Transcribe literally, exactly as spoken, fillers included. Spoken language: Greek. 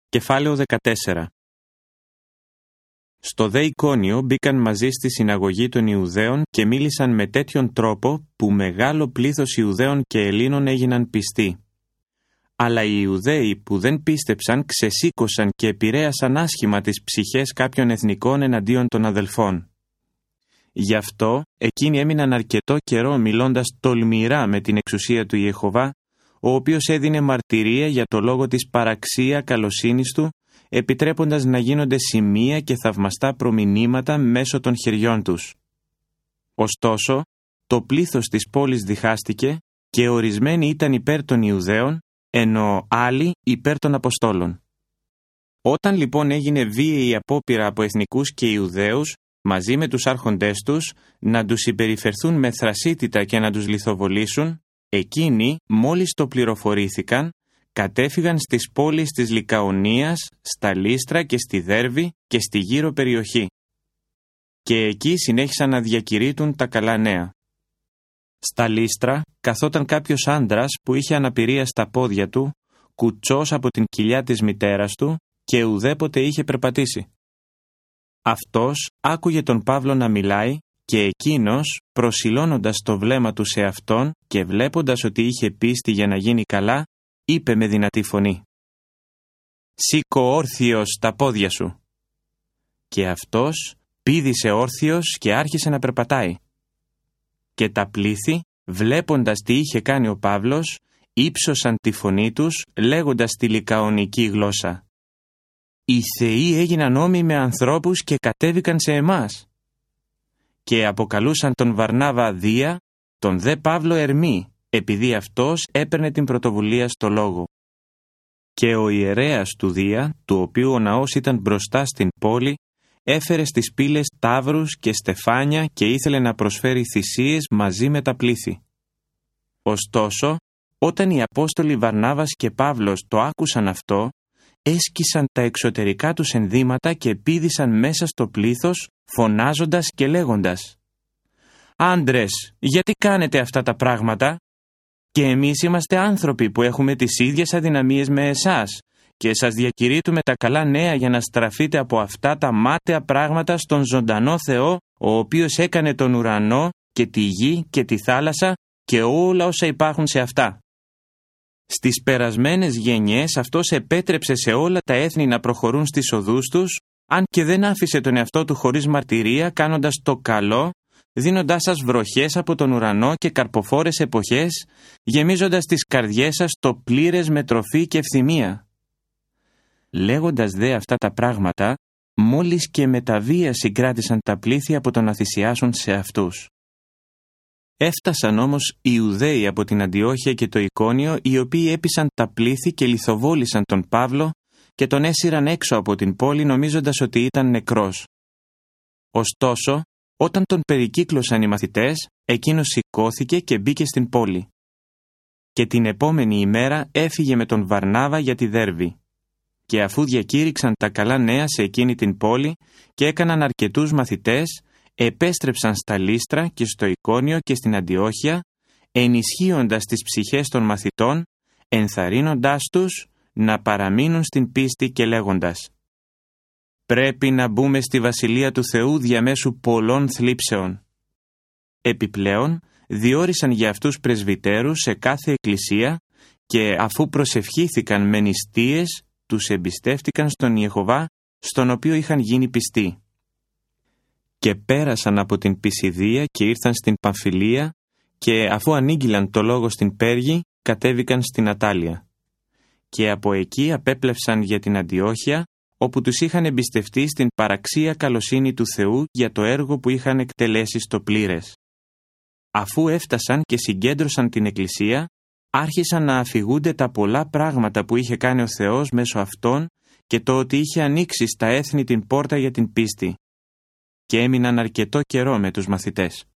Κεφάλαιο δεκατέσσερα. Στο δε Εικόνιο μπήκαν μαζί στη συναγωγή των Ιουδαίων και μίλησαν με τέτοιον τρόπο που μεγάλο πλήθος Ιουδαίων και Ελλήνων έγιναν πιστοί. Αλλά οι Ιουδαίοι που δεν πίστεψαν ξεσήκωσαν και επηρέασαν άσχημα τις ψυχές κάποιων εθνικών εναντίον των αδελφών. Γι' αυτό εκείνοι έμειναν αρκετό καιρό μιλώντας τολμηρά με την εξουσία του Ιεχωβά, ο οποίος έδινε μαρτυρία για το λόγο της παραξία καλοσύνης του, επιτρέποντας να γίνονται σημεία και θαυμαστά προμηνύματα μέσω των χεριών τους. Ωστόσο, το πλήθος της πόλης διχάστηκε και ορισμένοι ήταν υπέρ των Ιουδαίων, ενώ άλλοι υπέρ των Αποστόλων. Όταν λοιπόν έγινε βίαιη απόπειρα από εθνικούς και Ιουδαίους, μαζί με τους άρχοντές τους, να τους υπεριφερθούν με θρασίτητα και να τους λιθοβολήσουν, εκείνοι, μόλις το πληροφορήθηκαν, κατέφυγαν στις πόλεις της Λικαονίας, στα Λύστρα και στη Δέρβη και στη γύρω περιοχή. Και εκεί συνέχισαν να διακηρύττουν τα καλά νέα. Στα Λύστρα καθόταν κάποιος άντρας που είχε αναπηρία στα πόδια του, κουτσός από την κοιλιά της μητέρας του και ουδέποτε είχε περπατήσει. Αυτός άκουγε τον Παύλο να μιλάει και εκείνος, προσιλώνοντας το βλέμμα του σε αυτόν και βλέποντας ότι είχε πίστη για να γίνει καλά, είπε με δυνατή φωνή: «Σήκω όρθιος τα πόδια σου». Και αυτός πήδησε όρθιος και άρχισε να περπατάει. Και τα πλήθη, βλέποντας τι είχε κάνει ο Παύλος, ύψωσαν τη φωνή τους, λέγοντας τη λικαονική γλώσσα: «Οι θεοί έγιναν όμοι με ανθρώπους και κατέβηκαν σε εμάς». Και αποκαλούσαν τον Βαρνάβα Δία, τον δε Παύλο Ερμή, επειδή αυτός έπαιρνε την πρωτοβουλία στο λόγο. Και ο ιερέας του Δία, του οποίου ο ναός ήταν μπροστά στην πόλη, έφερε στις πύλες ταύρους και στεφάνια και ήθελε να προσφέρει θυσίες μαζί με τα πλήθη. Ωστόσο, όταν οι Απόστολοι Βαρνάβας και Παύλος το άκουσαν αυτό, έσκισαν τα εξωτερικά τους ενδύματα και πήδησαν μέσα στο πλήθος, φωνάζοντας και λέγοντας: «Άντρες, γιατί κάνετε αυτά τα πράγματα? Και εμείς είμαστε άνθρωποι που έχουμε τις ίδιες αδυναμίες με εσάς και σας διακηρύττουμε τα καλά νέα για να στραφείτε από αυτά τα μάταια πράγματα στον ζωντανό Θεό, ο οποίος έκανε τον ουρανό και τη γη και τη θάλασσα και όλα όσα υπάρχουν σε αυτά. Στις περασμένες γενιές αυτός επέτρεψε σε όλα τα έθνη να προχωρούν στις οδούς τους, αν και δεν άφησε τον εαυτό του χωρίς μαρτυρία, κάνοντας το καλό, δίνοντάς σας βροχές από τον ουρανό και καρποφόρες εποχές, γεμίζοντας τις καρδιές σας το πλήρες με τροφή και ευθυμία». Λέγοντας δε αυτά τα πράγματα, μόλις και με τα βία συγκράτησαν τα πλήθη από το να θυσιάσουν σε αυτούς. Έφτασαν όμως οι Ιουδαίοι από την Αντιόχεια και το Εικόνιο, οι οποίοι έπεισαν τα πλήθη και λιθοβόλησαν τον Παύλο και τον έσυραν έξω από την πόλη νομίζοντας ότι ήταν νεκρός. Ωστόσο, όταν τον περικύκλωσαν οι μαθητές, εκείνος σηκώθηκε και μπήκε στην πόλη. Και την επόμενη ημέρα έφυγε με τον Βαρνάβα για τη Δέρβη. Και αφού διακήρυξαν τα καλά νέα σε εκείνη την πόλη και έκαναν αρκετούς μαθητές, επέστρεψαν στα Λύστρα και στο Εικόνιο και στην Αντιόχεια, ενισχύοντας τις ψυχές των μαθητών, ενθαρρύνοντάς τους να παραμείνουν στην πίστη και λέγοντας: «Πρέπει να μπούμε στη Βασιλεία του Θεού διαμέσου πολλών θλίψεων». Επιπλέον, διόρισαν για αυτούς πρεσβυτέρους σε κάθε εκκλησία και αφού προσευχήθηκαν με νηστείες, τους εμπιστεύτηκαν στον Ιεχωβά, στον οποίο είχαν γίνει πιστοί. Και πέρασαν από την Πισιδία και ήρθαν στην Παμφιλία και αφού ανήγγυλαν το λόγο στην Πέργη, κατέβηκαν στην Ατάλεια. Και από εκεί απέπλευσαν για την Αντιόχεια, όπου τους είχαν εμπιστευτεί στην παραξία καλοσύνη του Θεού για το έργο που είχαν εκτελέσει στο πλήρες. Αφού έφτασαν και συγκέντρωσαν την Εκκλησία, άρχισαν να αφηγούνται τα πολλά πράγματα που είχε κάνει ο Θεός μέσω αυτών και το ότι είχε ανοίξει στα έθνη την πόρτα για την πίστη. Και έμειναν αρκετό καιρό με τους μαθητές.